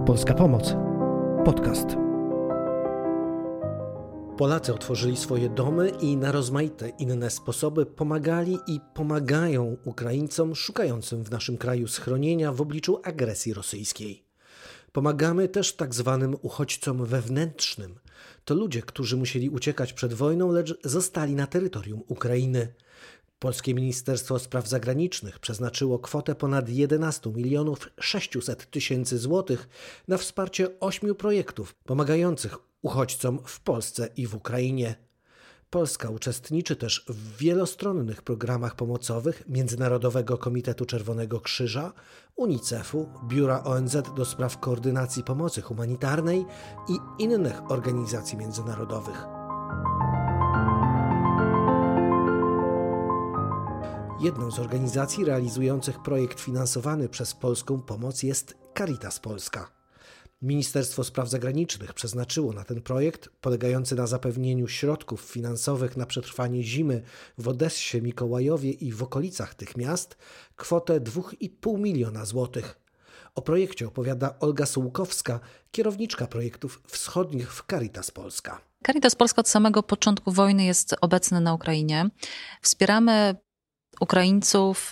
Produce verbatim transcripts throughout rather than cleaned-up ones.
Polska Pomoc. Podcast. Polacy otworzyli swoje domy i na rozmaite inne sposoby pomagali i pomagają Ukraińcom szukającym w naszym kraju schronienia w obliczu agresji rosyjskiej. Pomagamy też tak zwanym uchodźcom wewnętrznym. To ludzie, którzy musieli uciekać przed wojną, lecz zostali na terytorium Ukrainy. Polskie Ministerstwo Spraw Zagranicznych przeznaczyło kwotę ponad jedenaście milionów sześćset tysięcy złotych na wsparcie ośmiu projektów pomagających uchodźcom w Polsce i w Ukrainie. Polska uczestniczy też w wielostronnych programach pomocowych Międzynarodowego Komitetu Czerwonego Krzyża, UNICEF-u, Biura O N Z do spraw koordynacji pomocy humanitarnej i innych organizacji międzynarodowych. Jedną z organizacji realizujących projekt finansowany przez Polską Pomoc jest Caritas Polska. Ministerstwo Spraw Zagranicznych przeznaczyło na ten projekt, polegający na zapewnieniu środków finansowych na przetrwanie zimy w Odessie, Mikołajowie i w okolicach tych miast, kwotę dwa i pół miliona złotych. O projekcie opowiada Olga Sułkowska, kierowniczka projektów wschodnich w Caritas Polska. Caritas Polska od samego początku wojny jest obecny na Ukrainie. Wspieramy Ukraińców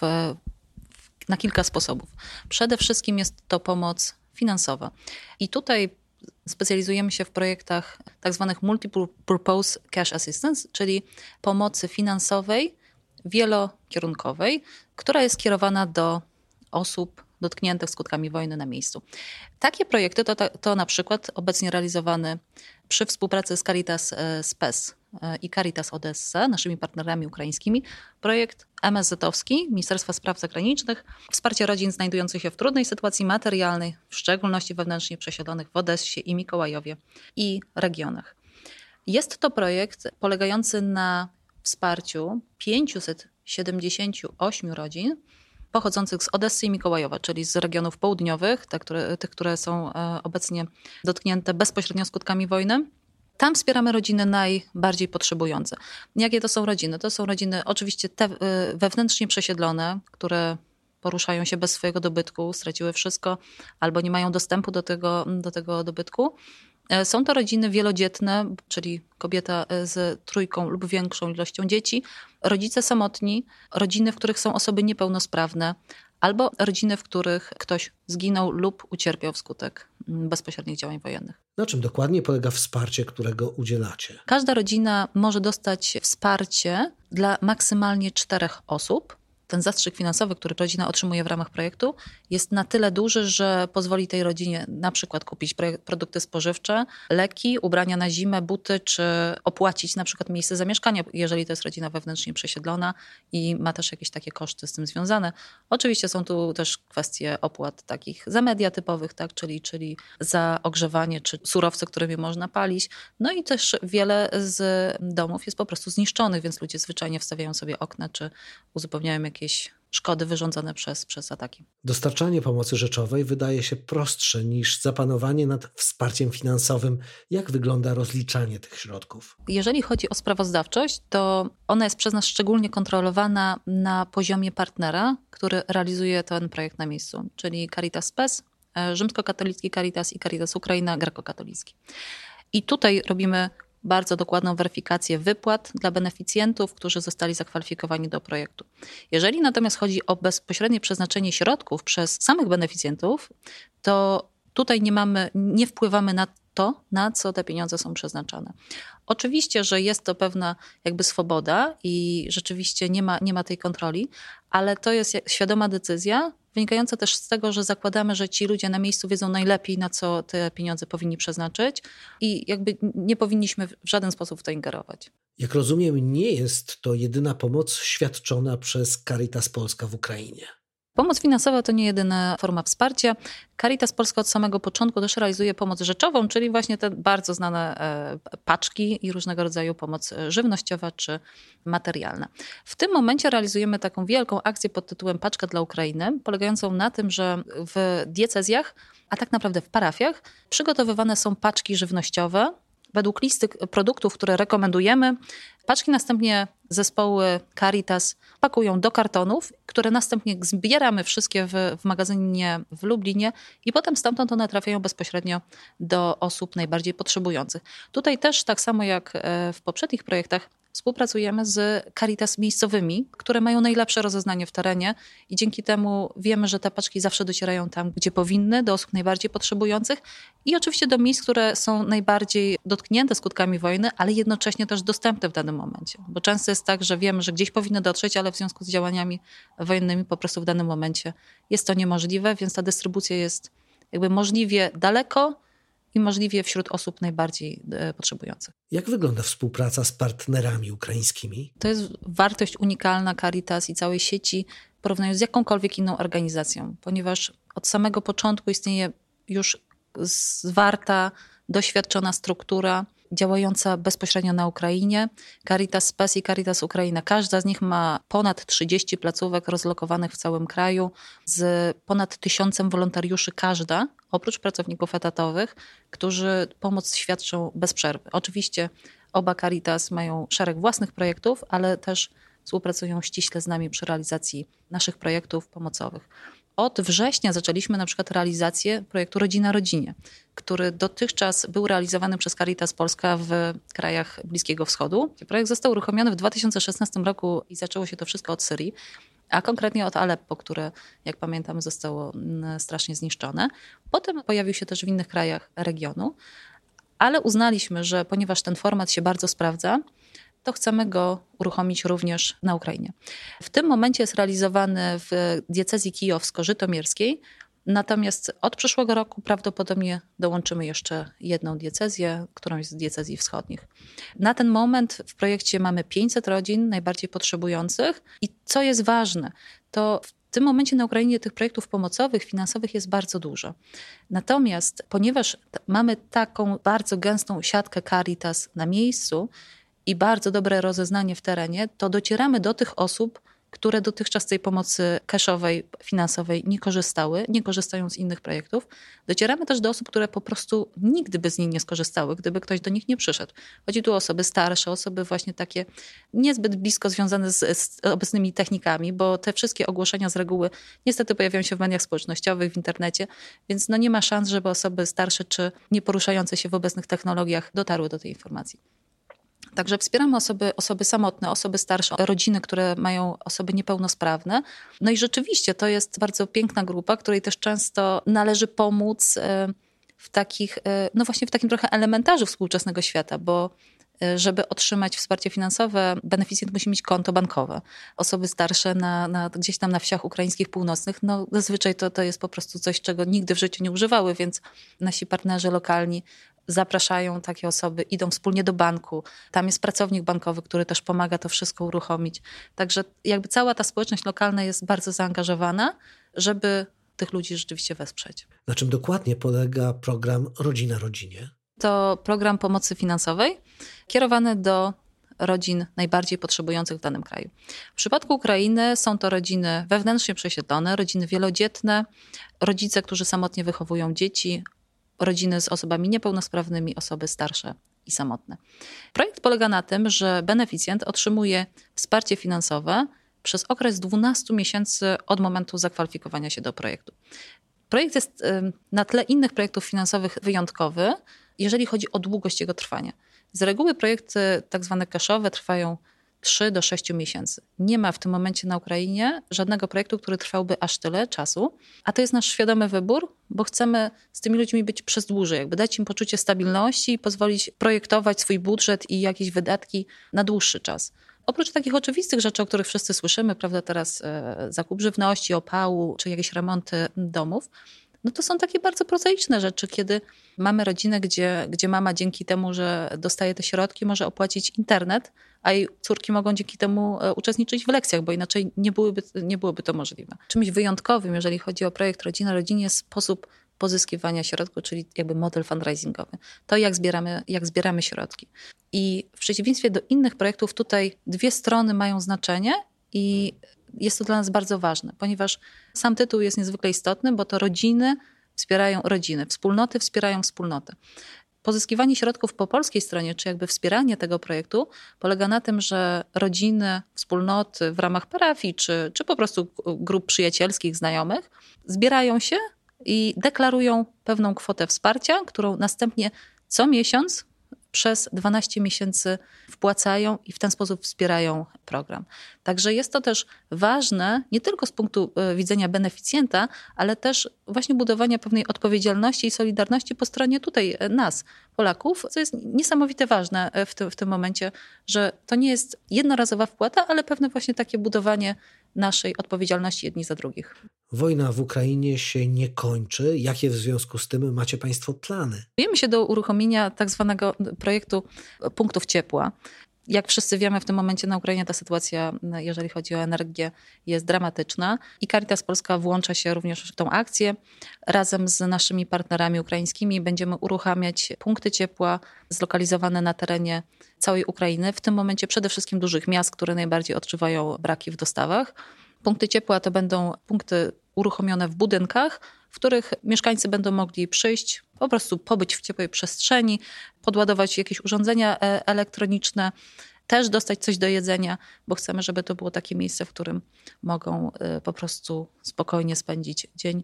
na kilka sposobów. Przede wszystkim jest to pomoc finansowa. I tutaj specjalizujemy się w projektach tak zwanych multi-purpose cash assistance, czyli pomocy finansowej, wielokierunkowej, która jest kierowana do osób dotkniętych skutkami wojny na miejscu. Takie projekty to, to, to na przykład obecnie realizowane przy współpracy z Caritas Spes i Caritas Odessa, naszymi partnerami ukraińskimi, projekt M S Z-owski Ministerstwa Spraw Zagranicznych, wsparcie rodzin znajdujących się w trudnej sytuacji materialnej, w szczególności wewnętrznie przesiedlonych w Odessie i Mikołajowie i regionach. Jest to projekt polegający na wsparciu pięciuset siedemdziesięciu ośmiu rodzin pochodzących z Odessy i Mikołajowa, czyli z regionów południowych, te, które, tych, które są obecnie dotknięte bezpośrednio skutkami wojny. Tam wspieramy rodziny najbardziej potrzebujące. Jakie to są rodziny? To są rodziny oczywiście te wewnętrznie przesiedlone, które poruszają się bez swojego dobytku, straciły wszystko albo nie mają dostępu do tego, do tego dobytku. Są to rodziny wielodzietne, czyli kobieta z trójką lub większą ilością dzieci, rodzice samotni, rodziny, w których są osoby niepełnosprawne, albo rodziny, w których ktoś zginął lub ucierpiał wskutek bezpośrednich działań wojennych. Na czym dokładnie polega wsparcie, którego udzielacie? Każda rodzina może dostać wsparcie dla maksymalnie czterech osób. Ten zastrzyk finansowy, który rodzina otrzymuje w ramach projektu, jest na tyle duży, że pozwoli tej rodzinie na przykład kupić produkty spożywcze, leki, ubrania na zimę, buty, czy opłacić na przykład miejsce zamieszkania, jeżeli to jest rodzina wewnętrznie przesiedlona i ma też jakieś takie koszty z tym związane. Oczywiście są tu też kwestie opłat takich za media typowych, tak, czyli, czyli za ogrzewanie, czy surowce, którymi można palić. No i też wiele z domów jest po prostu zniszczonych, więc ludzie zwyczajnie wstawiają sobie okna, czy uzupełniają jakieś jakieś szkody wyrządzone przez, przez ataki. Dostarczanie pomocy rzeczowej wydaje się prostsze niż zapanowanie nad wsparciem finansowym. Jak wygląda rozliczanie tych środków? Jeżeli chodzi o sprawozdawczość, to ona jest przez nas szczególnie kontrolowana na poziomie partnera, który realizuje ten projekt na miejscu, czyli Caritas Spes, rzymskokatolicki Caritas i Caritas Ukraina, grekokatolicki. I tutaj robimy bardzo dokładną weryfikację wypłat dla beneficjentów, którzy zostali zakwalifikowani do projektu. Jeżeli natomiast chodzi o bezpośrednie przeznaczenie środków przez samych beneficjentów, to tutaj nie mamy, nie wpływamy na to, na co te pieniądze są przeznaczane. Oczywiście, że jest to pewna jakby swoboda i rzeczywiście nie ma, nie ma tej kontroli, ale to jest świadoma decyzja, wynikająca też z tego, że zakładamy, że ci ludzie na miejscu wiedzą najlepiej, na co te pieniądze powinni przeznaczyć i jakby nie powinniśmy w żaden sposób w to ingerować. Jak rozumiem, nie jest to jedyna pomoc świadczona przez Caritas Polska w Ukrainie. Pomoc finansowa to nie jedyna forma wsparcia. Caritas Polska od samego początku też realizuje pomoc rzeczową, czyli właśnie te bardzo znane paczki i różnego rodzaju pomoc żywnościowa czy materialna. W tym momencie realizujemy taką wielką akcję pod tytułem Paczka dla Ukrainy, polegającą na tym, że w diecezjach, a tak naprawdę w parafiach, przygotowywane są paczki żywnościowe według listy produktów, które rekomendujemy, Paczki następnie zespoły Caritas pakują do kartonów, które następnie zbieramy wszystkie w, w magazynie w Lublinie i potem stamtąd one trafiają bezpośrednio do osób najbardziej potrzebujących. Tutaj też tak samo jak w poprzednich projektach współpracujemy z Caritas miejscowymi, które mają najlepsze rozeznanie w terenie i dzięki temu wiemy, że te paczki zawsze docierają tam, gdzie powinny, do osób najbardziej potrzebujących i oczywiście do miejsc, które są najbardziej dotknięte skutkami wojny, ale jednocześnie też dostępne w danym momencie. Bo często jest tak, że wiemy, że gdzieś powinny dotrzeć, ale w związku z działaniami wojennymi po prostu w danym momencie jest to niemożliwe, więc ta dystrybucja jest jakby możliwie daleko i możliwie wśród osób najbardziej potrzebujących. Jak wygląda współpraca z partnerami ukraińskimi? To jest wartość unikalna Caritas i całej sieci porównując z jakąkolwiek inną organizacją, ponieważ od samego początku istnieje już zwarta, doświadczona struktura działająca bezpośrednio na Ukrainie. Caritas Spes i Caritas Ukraina. Każda z nich ma ponad trzydzieści placówek rozlokowanych w całym kraju z ponad tysiącem wolontariuszy każda, oprócz pracowników etatowych, którzy pomoc świadczą bez przerwy. Oczywiście oba Caritas mają szereg własnych projektów, ale też współpracują ściśle z nami przy realizacji naszych projektów pomocowych. Od września zaczęliśmy na przykład realizację projektu Rodzina Rodzinie, który dotychczas był realizowany przez Caritas Polska w krajach Bliskiego Wschodu. Projekt został uruchomiony w dwa tysiące szesnastym roku i zaczęło się to wszystko od Syrii, a konkretnie od Aleppo, które, jak pamiętam, zostało strasznie zniszczone. Potem pojawił się też w innych krajach regionu, ale uznaliśmy, że ponieważ ten format się bardzo sprawdza, to chcemy go uruchomić również na Ukrainie. W tym momencie jest realizowany w diecezji kijowsko-żytomierskiej, natomiast od przyszłego roku prawdopodobnie dołączymy jeszcze jedną diecezję, którąś z diecezji wschodnich. Na ten moment w projekcie mamy pięćset rodzin najbardziej potrzebujących i co jest ważne, to w tym momencie na Ukrainie tych projektów pomocowych, finansowych jest bardzo dużo. Natomiast ponieważ mamy taką bardzo gęstą siatkę Caritas na miejscu, i bardzo dobre rozeznanie w terenie, to docieramy do tych osób, które dotychczas z tej pomocy cashowej, finansowej nie korzystały, nie korzystają z innych projektów. Docieramy też do osób, które po prostu nigdy by z niej nie skorzystały, gdyby ktoś do nich nie przyszedł. Chodzi tu o osoby starsze, osoby właśnie takie niezbyt blisko związane z, z obecnymi technikami, bo te wszystkie ogłoszenia z reguły niestety pojawiają się w mediach społecznościowych, w internecie, więc no nie ma szans, żeby osoby starsze czy nie poruszające się w obecnych technologiach dotarły do tej informacji. Także wspieramy osoby, osoby samotne, osoby starsze, rodziny, które mają osoby niepełnosprawne. No i rzeczywiście to jest bardzo piękna grupa, której też często należy pomóc w takich, no właśnie w takim trochę elementarzu współczesnego świata, bo żeby otrzymać wsparcie finansowe, beneficjent musi mieć konto bankowe. Osoby starsze na, na, gdzieś tam na wsiach ukraińskich północnych, no zazwyczaj to, to jest po prostu coś, czego nigdy w życiu nie używały, więc nasi partnerzy lokalni zapraszają takie osoby, idą wspólnie do banku. Tam jest pracownik bankowy, który też pomaga to wszystko uruchomić. Także jakby cała ta społeczność lokalna jest bardzo zaangażowana, żeby tych ludzi rzeczywiście wesprzeć. Na czym dokładnie polega program Rodzina Rodzinie? To program pomocy finansowej kierowany do rodzin najbardziej potrzebujących w danym kraju. W przypadku Ukrainy są to rodziny wewnętrznie przesiedlone, rodziny wielodzietne, rodzice, którzy samotnie wychowują dzieci, rodziny z osobami niepełnosprawnymi, osoby starsze i samotne. Projekt polega na tym, że beneficjent otrzymuje wsparcie finansowe przez okres dwunastu miesięcy od momentu zakwalifikowania się do projektu. Projekt jest na tle innych projektów finansowych wyjątkowy, jeżeli chodzi o długość jego trwania. Z reguły projekty tak zwane cashowe trwają trzy do sześciu miesięcy. Nie ma w tym momencie na Ukrainie żadnego projektu, który trwałby aż tyle czasu, a to jest nasz świadomy wybór, bo chcemy z tymi ludźmi być przez dłużej, jakby dać im poczucie stabilności i pozwolić projektować swój budżet i jakieś wydatki na dłuższy czas. Oprócz takich oczywistych rzeczy, o których wszyscy słyszymy, prawda, teraz e, zakup żywności, opału czy jakieś remonty domów, no to są takie bardzo prozaiczne rzeczy, kiedy mamy rodzinę, gdzie, gdzie mama dzięki temu, że dostaje te środki, może opłacić internet, a jej córki mogą dzięki temu uczestniczyć w lekcjach, bo inaczej nie byłoby, nie byłoby to możliwe. Czymś wyjątkowym, jeżeli chodzi o projekt Rodzina Rodzinie, jest sposób pozyskiwania środków, czyli jakby model fundraisingowy. To jak zbieramy, jak zbieramy środki. I w przeciwieństwie do innych projektów tutaj dwie strony mają znaczenie i jest to dla nas bardzo ważne, ponieważ sam tytuł jest niezwykle istotny, bo to rodziny wspierają rodziny, wspólnoty wspierają wspólnoty. Pozyskiwanie środków po polskiej stronie, czy jakby wspieranie tego projektu polega na tym, że rodziny, wspólnoty w ramach parafii, czy, czy po prostu grup przyjacielskich, znajomych zbierają się i deklarują pewną kwotę wsparcia, którą następnie co miesiąc przez dwanaście miesięcy wpłacają i w ten sposób wspierają program. Także jest to też ważne nie tylko z punktu widzenia beneficjenta, ale też właśnie budowania pewnej odpowiedzialności i solidarności po stronie tutaj nas, Polaków, co jest niesamowite ważne w tym, w tym momencie, że to nie jest jednorazowa wpłata, ale pewne właśnie takie budowanie naszej odpowiedzialności jedni za drugich. Wojna w Ukrainie się nie kończy. Jakie w związku z tym macie Państwo plany? Szykujemy się do uruchomienia tak zwanego projektu punktów ciepła. Jak wszyscy wiemy, w tym momencie na Ukrainie ta sytuacja, jeżeli chodzi o energię, jest dramatyczna i Caritas Polska włącza się również w tą akcję. Razem z naszymi partnerami ukraińskimi będziemy uruchamiać punkty ciepła zlokalizowane na terenie całej Ukrainy, w tym momencie przede wszystkim dużych miast, które najbardziej odczuwają braki w dostawach. Punkty ciepła to będą punkty uruchomione w budynkach, w których mieszkańcy będą mogli przyjść, po prostu pobyć w ciepłej przestrzeni, podładować jakieś urządzenia elektroniczne, też dostać coś do jedzenia, bo chcemy, żeby to było takie miejsce, w którym mogą po prostu spokojnie spędzić dzień.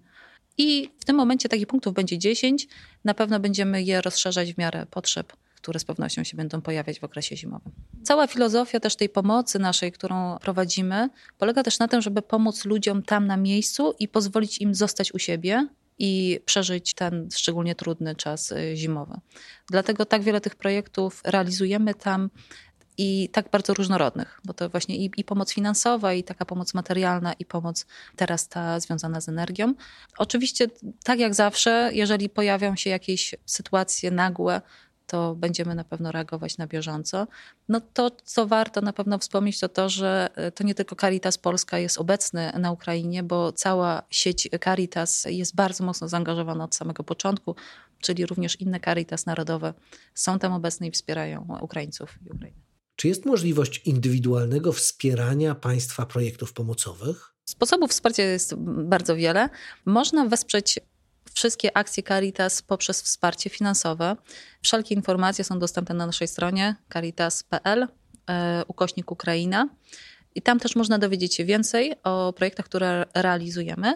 I w tym momencie takich punktów będzie dziesięć. Na pewno będziemy je rozszerzać w miarę potrzeb, które z pewnością się będą pojawiać w okresie zimowym. Cała filozofia też tej pomocy naszej, którą prowadzimy, polega też na tym, żeby pomóc ludziom tam na miejscu i pozwolić im zostać u siebie i przeżyć ten szczególnie trudny czas zimowy. Dlatego tak wiele tych projektów realizujemy tam i tak bardzo różnorodnych, bo to właśnie i, i pomoc finansowa, i taka pomoc materialna, i pomoc teraz ta związana z energią. Oczywiście, tak jak zawsze, jeżeli pojawią się jakieś sytuacje nagłe, to będziemy na pewno reagować na bieżąco. No to, co warto na pewno wspomnieć, to to, że to nie tylko Caritas Polska jest obecny na Ukrainie, bo cała sieć Caritas jest bardzo mocno zaangażowana od samego początku, czyli również inne Caritas narodowe są tam obecne i wspierają Ukraińców i Ukrainę. Czy jest możliwość indywidualnego wspierania państwa projektów pomocowych? Sposobów wsparcia jest bardzo wiele. Można wesprzeć wszystkie akcje Caritas poprzez wsparcie finansowe. Wszelkie informacje są dostępne na naszej stronie caritas kropka p l ukośnik Ukraina. I tam też można dowiedzieć się więcej o projektach, które realizujemy.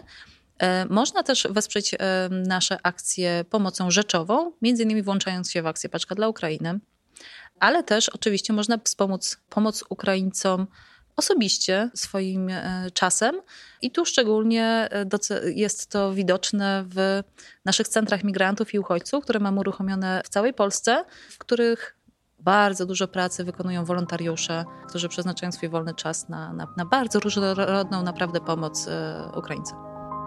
Można też wesprzeć nasze akcje pomocą rzeczową, między innymi włączając się w akcję Paczka dla Ukrainy. Ale też oczywiście można wspomóc pomoc Ukraińcom osobiście swoim czasem i tu szczególnie jest to widoczne w naszych centrach migrantów i uchodźców, które mamy uruchomione w całej Polsce, w których bardzo dużo pracy wykonują wolontariusze, którzy przeznaczają swój wolny czas na, na, na bardzo różnorodną naprawdę pomoc Ukraińcom.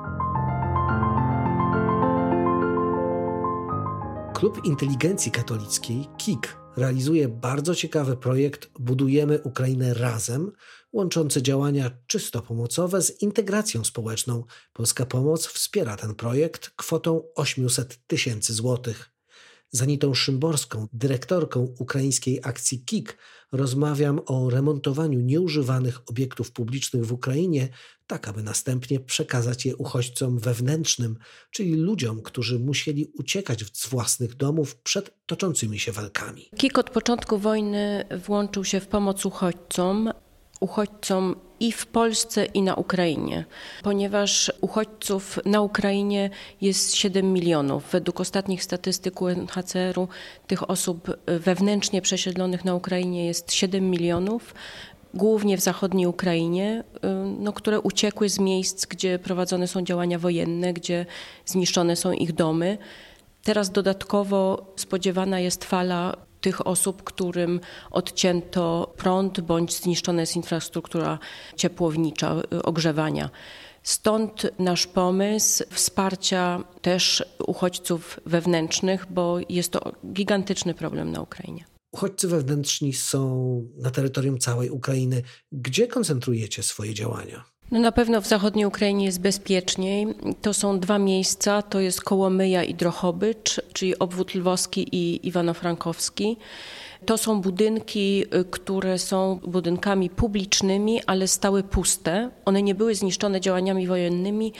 Klub Inteligencji Katolickiej K I K realizuje bardzo ciekawy projekt Budujemy Ukrainę Razem, łączący działania czysto pomocowe z integracją społeczną. Polska Pomoc wspiera ten projekt kwotą osiemset tysięcy złotych. Z Anitą Szymborską, dyrektorką ukraińskiej akcji K I K, rozmawiam o remontowaniu nieużywanych obiektów publicznych w Ukrainie, tak aby następnie przekazać je uchodźcom wewnętrznym, czyli ludziom, którzy musieli uciekać z własnych domów przed toczącymi się walkami. K I K od początku wojny włączył się w pomoc uchodźcom, uchodźcom i w Polsce, i na Ukrainie, ponieważ uchodźców na Ukrainie jest siedem milionów. Według ostatnich statystyk U N H C R u tych osób wewnętrznie przesiedlonych na Ukrainie jest siedem milionów, głównie w zachodniej Ukrainie, no, które uciekły z miejsc, gdzie prowadzone są działania wojenne, gdzie zniszczone są ich domy. Teraz dodatkowo spodziewana jest fala tych osób, którym odcięto prąd bądź zniszczona jest infrastruktura ciepłownicza, ogrzewania. Stąd nasz pomysł wsparcia też uchodźców wewnętrznych, bo jest to gigantyczny problem na Ukrainie. Uchodźcy wewnętrzni są na terytorium całej Ukrainy. Gdzie koncentrujecie swoje działania? No na pewno w zachodniej Ukrainie jest bezpieczniej. To są dwa miejsca, to jest Kołomyja i Drohobycz, czyli obwód lwowski i iwano-frankowski. To są budynki, które są budynkami publicznymi, ale stały puste. One nie były zniszczone działaniami wojennymi.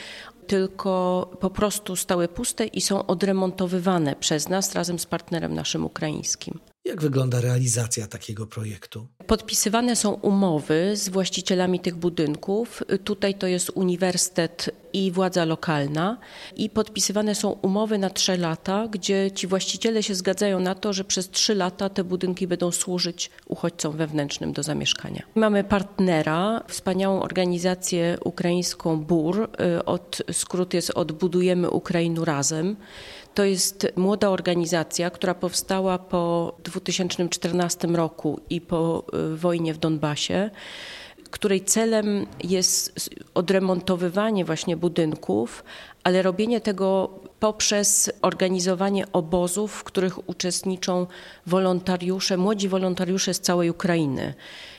tylko po prostu stały puste i są odremontowywane przez nas razem z partnerem naszym ukraińskim. Jak wygląda realizacja takiego projektu? Podpisywane są umowy z właścicielami tych budynków. Tutaj to jest uniwersytet i władza lokalna. I podpisywane są umowy na trzy lata, gdzie ci właściciele się zgadzają na to, że przez trzy lata te budynki będą służyć uchodźcom wewnętrznym do zamieszkania. Mamy partnera, wspaniałą organizację ukraińską B U R. Od, skrót jest od Budujemy Ukrainę Razem. To jest młoda organizacja, która powstała po dwa tysiące czternastym roku i po wojnie w Donbasie, której celem jest odremontowywanie właśnie budynków, ale robienie tego poprzez organizowanie obozów, w których uczestniczą wolontariusze, młodzi wolontariusze z całej Ukrainy.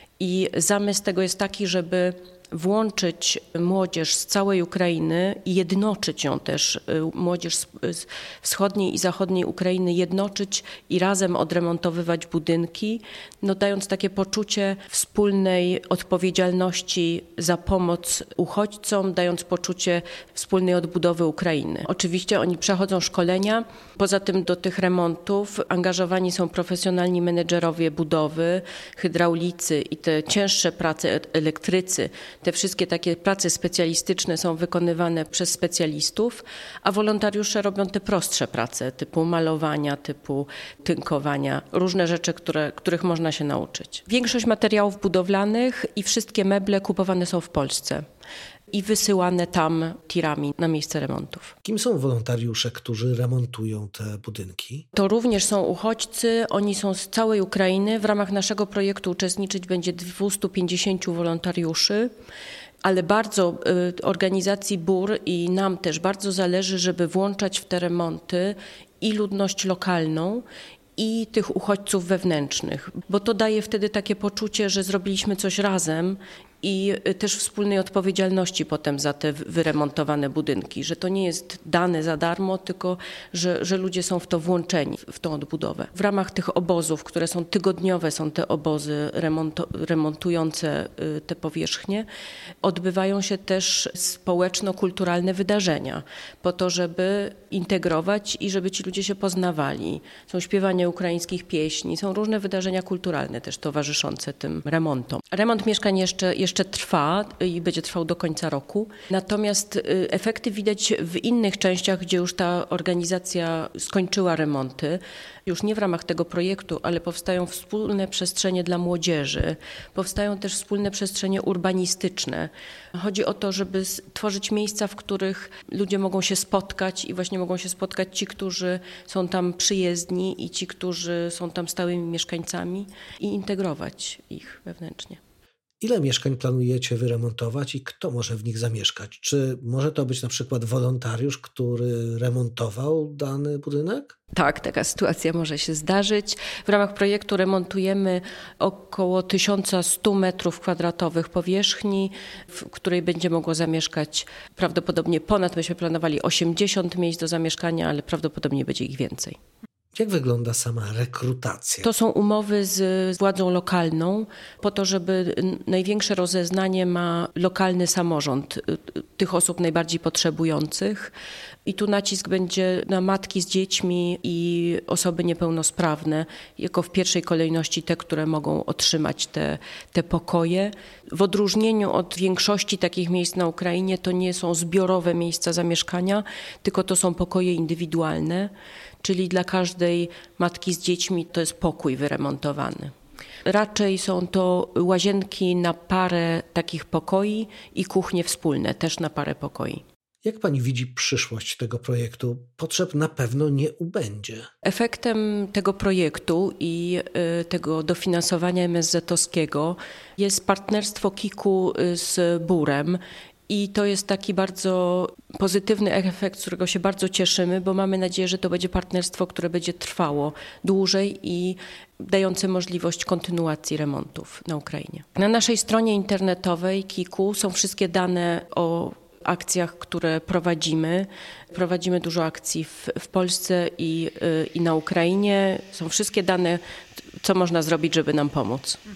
I zamysł tego jest taki, żeby włączyć młodzież z całej Ukrainy i jednoczyć ją też, młodzież z wschodniej i zachodniej Ukrainy, jednoczyć i razem odremontowywać budynki, no dając takie poczucie wspólnej odpowiedzialności za pomoc uchodźcom, dając poczucie wspólnej odbudowy Ukrainy. Oczywiście oni przechodzą szkolenia, poza tym do tych remontów angażowani są profesjonalni menedżerowie budowy, hydraulicy i te cięższe prace, elektrycy. Te wszystkie takie prace specjalistyczne są wykonywane przez specjalistów, a wolontariusze robią te prostsze prace typu malowania, typu tynkowania, różne rzeczy, które, których można się nauczyć. Większość materiałów budowlanych i wszystkie meble kupowane są w Polsce i wysyłane tam tirami na miejsce remontów. Kim są wolontariusze, którzy remontują te budynki? To również są uchodźcy, oni są z całej Ukrainy. W ramach naszego projektu uczestniczyć będzie dwieście pięćdziesiąt wolontariuszy, ale bardzo y, organizacji B U R i nam też bardzo zależy, żeby włączać w te remonty i ludność lokalną, i tych uchodźców wewnętrznych, bo to daje wtedy takie poczucie, że zrobiliśmy coś razem i też wspólnej odpowiedzialności potem za te wyremontowane budynki, że to nie jest dane za darmo, tylko że, że ludzie są w to włączeni, w tą odbudowę. W ramach tych obozów, które są tygodniowe, są te obozy remonto, remontujące te powierzchnie, odbywają się też społeczno-kulturalne wydarzenia po to, żeby integrować i żeby ci ludzie się poznawali. Są śpiewanie ukraińskich pieśni, są różne wydarzenia kulturalne też towarzyszące tym remontom. Remont mieszkań jeszcze, jeszcze trwa i będzie trwał do końca roku. Natomiast efekty widać w innych częściach, gdzie już ta organizacja skończyła remonty. Już nie w ramach tego projektu, ale powstają wspólne przestrzenie dla młodzieży. Powstają też wspólne przestrzenie urbanistyczne. Chodzi o to, żeby tworzyć miejsca, w których ludzie mogą się spotkać i właśnie mogą się spotkać ci, którzy są tam przyjezdni i ci, którzy są tam stałymi mieszkańcami i integrować ich wewnętrznie. Ile mieszkań planujecie wyremontować i kto może w nich zamieszkać? Czy może to być na przykład wolontariusz, który remontował dany budynek? Tak, taka sytuacja może się zdarzyć. W ramach projektu remontujemy około tysiąc sto metrów kwadratowych powierzchni, w której będzie mogło zamieszkać prawdopodobnie ponad, myśmy planowali osiemdziesiąt miejsc do zamieszkania, ale prawdopodobnie będzie ich więcej. Jak wygląda sama rekrutacja? To są umowy z władzą lokalną po to, żeby największe rozeznanie ma lokalny samorząd tych osób najbardziej potrzebujących. I tu nacisk będzie na matki z dziećmi i osoby niepełnosprawne, jako w pierwszej kolejności te, które mogą otrzymać te, te pokoje. W odróżnieniu od większości takich miejsc na Ukrainie to nie są zbiorowe miejsca zamieszkania, tylko to są pokoje indywidualne, czyli dla każdej matki z dziećmi to jest pokój wyremontowany. Raczej są to łazienki na parę takich pokoi i kuchnie wspólne, też na parę pokoi. Jak pani widzi przyszłość tego projektu? Potrzeb na pewno nie ubędzie. Efektem tego projektu i y, tego dofinansowania M S Z-owskiego jest partnerstwo KiK-u z B U R-em. I to jest taki bardzo pozytywny efekt, z którego się bardzo cieszymy, bo mamy nadzieję, że to będzie partnerstwo, które będzie trwało dłużej i dające możliwość kontynuacji remontów na Ukrainie. Na naszej stronie internetowej KiK-u są wszystkie dane o akcjach, które prowadzimy. Prowadzimy dużo akcji w, w Polsce i, i na Ukrainie. Są wszystkie dane, co można zrobić, żeby nam pomóc.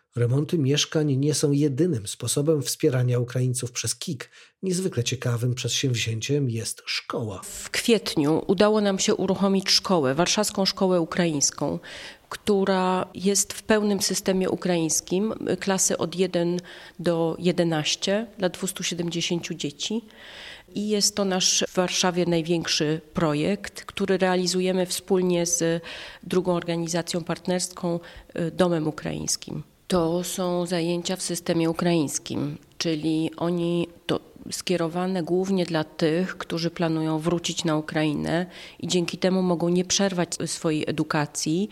Remonty mieszkań nie są jedynym sposobem wspierania Ukraińców przez K I K. Niezwykle ciekawym przedsięwzięciem jest szkoła. W kwietniu udało nam się uruchomić szkołę, Warszawską Szkołę Ukraińską, która jest w pełnym systemie ukraińskim, klasy od jeden do jedenastu dla dwieście siedemdziesiąt dzieci. I jest to nasz w Warszawie największy projekt, który realizujemy wspólnie z drugą organizacją partnerską, Domem Ukraińskim. To są zajęcia w systemie ukraińskim, czyli oni to skierowane głównie dla tych, którzy planują wrócić na Ukrainę i dzięki temu mogą nie przerwać swojej edukacji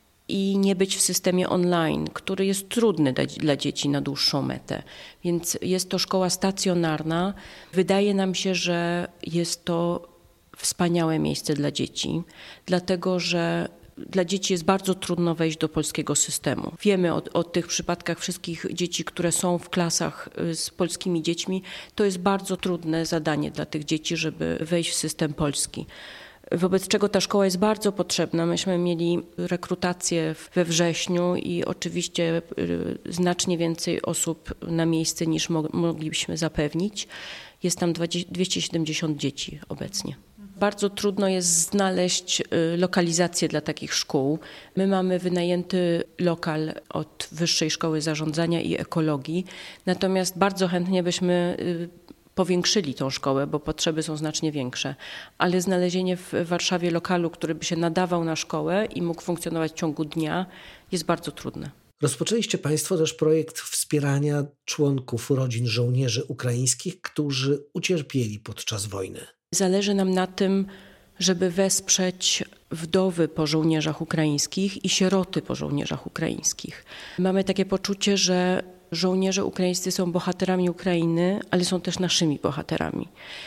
i nie być w systemie online, który jest trudny dla, dla dzieci na dłuższą metę. Więc jest to szkoła stacjonarna. Wydaje nam się, że jest to wspaniałe miejsce dla dzieci, dlatego że dla dzieci jest bardzo trudno wejść do polskiego systemu. Wiemy o, o tych przypadkach wszystkich dzieci, które są w klasach z polskimi dziećmi. To jest bardzo trudne zadanie dla tych dzieci, żeby wejść w system polski. Wobec czego ta szkoła jest bardzo potrzebna. Myśmy mieli rekrutację we wrześniu i oczywiście znacznie więcej osób na miejsce niż moglibyśmy zapewnić. Jest tam dwieście siedemdziesiąt dzieci obecnie. Bardzo trudno jest znaleźć lokalizację dla takich szkół. My mamy wynajęty lokal od Wyższej Szkoły Zarządzania i Ekologii, natomiast bardzo chętnie byśmy powiększyli tą szkołę, bo potrzeby są znacznie większe, ale znalezienie w Warszawie lokalu, który by się nadawał na szkołę i mógł funkcjonować w ciągu dnia, jest bardzo trudne. Rozpoczęliście Państwo też projekt wspierania członków rodzin żołnierzy ukraińskich, którzy ucierpieli podczas wojny. Zależy nam na tym, żeby wesprzeć wdowy po żołnierzach ukraińskich i sieroty po żołnierzach ukraińskich. Mamy takie poczucie, że żołnierze ukraińscy są bohaterami Ukrainy, ale są też naszymi bohaterami.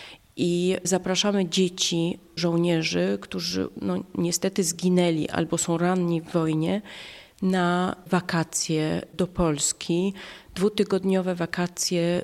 I zapraszamy dzieci żołnierzy, którzy no, niestety zginęli albo są ranni w wojnie, na wakacje do Polski, dwutygodniowe wakacje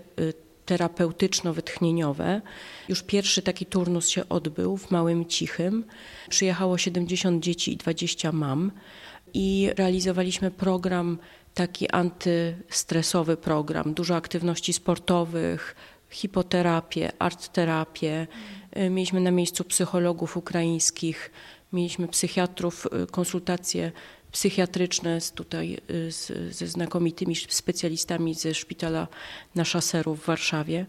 terapeutyczno-wytchnieniowe. Już pierwszy taki turnus się odbył w Małym Cichym. Przyjechało siedemdziesiąt dzieci i dwadzieścia mam i realizowaliśmy program, taki antystresowy program, dużo aktywności sportowych, hipoterapię, artterapię. Mieliśmy na miejscu psychologów ukraińskich, mieliśmy psychiatrów, konsultacje psychiatryczne z tutaj z, ze znakomitymi specjalistami ze szpitala na Szaserów w Warszawie.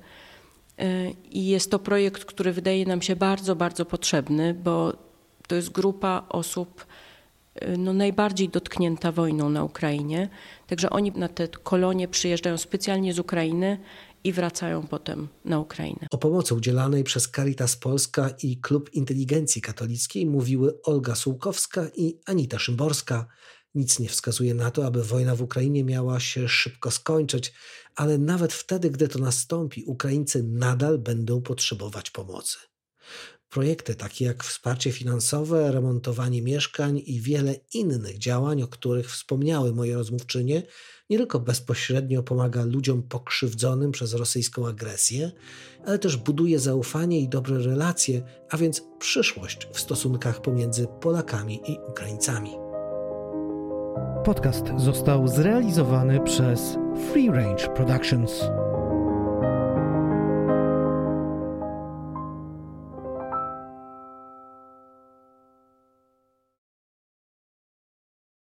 I jest to projekt, który wydaje nam się bardzo, bardzo potrzebny, bo to jest grupa osób no, najbardziej dotknięta wojną na Ukrainie. Także oni na te kolonie przyjeżdżają specjalnie z Ukrainy i wracają potem na Ukrainę. O pomocy udzielanej przez Caritas Polska i Klub Inteligencji Katolickiej mówiły Olga Sułkowska i Anita Szymborska. Nic nie wskazuje na to, aby wojna w Ukrainie miała się szybko skończyć, ale nawet wtedy, gdy to nastąpi, Ukraińcy nadal będą potrzebować pomocy. Projekty takie jak wsparcie finansowe, remontowanie mieszkań i wiele innych działań, o których wspomniały moje rozmówczynie, nie tylko bezpośrednio pomaga ludziom pokrzywdzonym przez rosyjską agresję, ale też buduje zaufanie i dobre relacje, a więc przyszłość w stosunkach pomiędzy Polakami i Ukraińcami. Podcast został zrealizowany przez Free Range Productions.